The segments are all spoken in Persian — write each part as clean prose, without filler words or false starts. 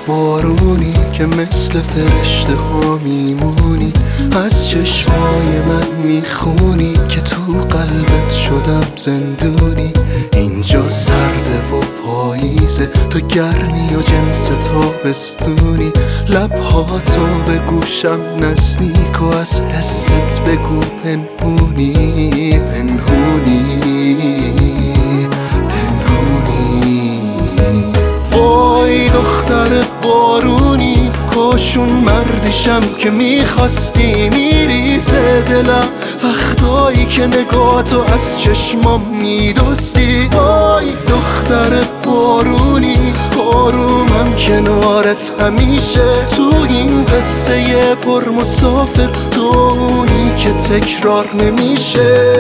بارونی که مثل فرشته ها میمونی، از چشمای من میخونی که تو قلبت شدم زندونی. اینجا سرده و پاییزه، تو گرمی و جنس تابستونی. لبهاتو به گوشم نزدیک و از حست بگو پنهونی پنهونی پنهونی. وای دختر بارونی، کاشون مردشم که میخواستی. میریزه دلم وقتایی که نگاهتو از چشمام میدوستی. وای دختر بارونی، آرومم کنارت همیشه. تو این قصه پر مسافر، تو اونی که تکرار نمیشه.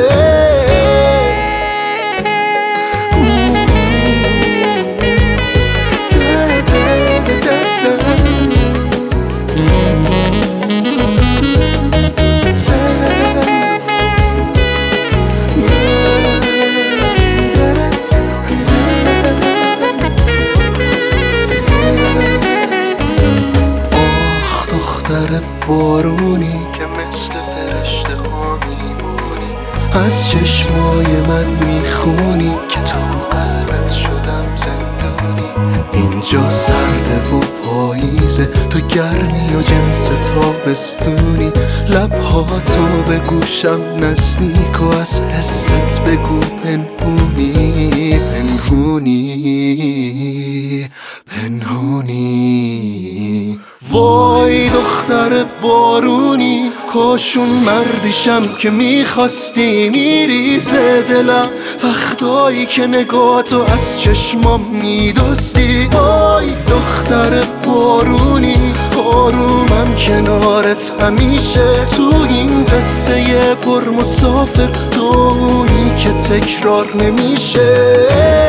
بارونی که مثل فرشته ها میمونی، از چشمای من میخونی که تو قلبت شدم زندونی. اینجا سرده و پاییزه، تو گرمی و جنس تابستونی. لبهاتو به گوشم نزدیک و از حست بگو پنهونی پنهونی پنهونی. وای دختر بارونی، کاشون مردشم که میخواستی. میریزه دلم وقتایی که نگاهتو از چشمام میدوستی. وای دختر بارونی، آرومم کنارت همیشه. تو این قصه پر مسافر، تو اونی که تکرار نمیشه.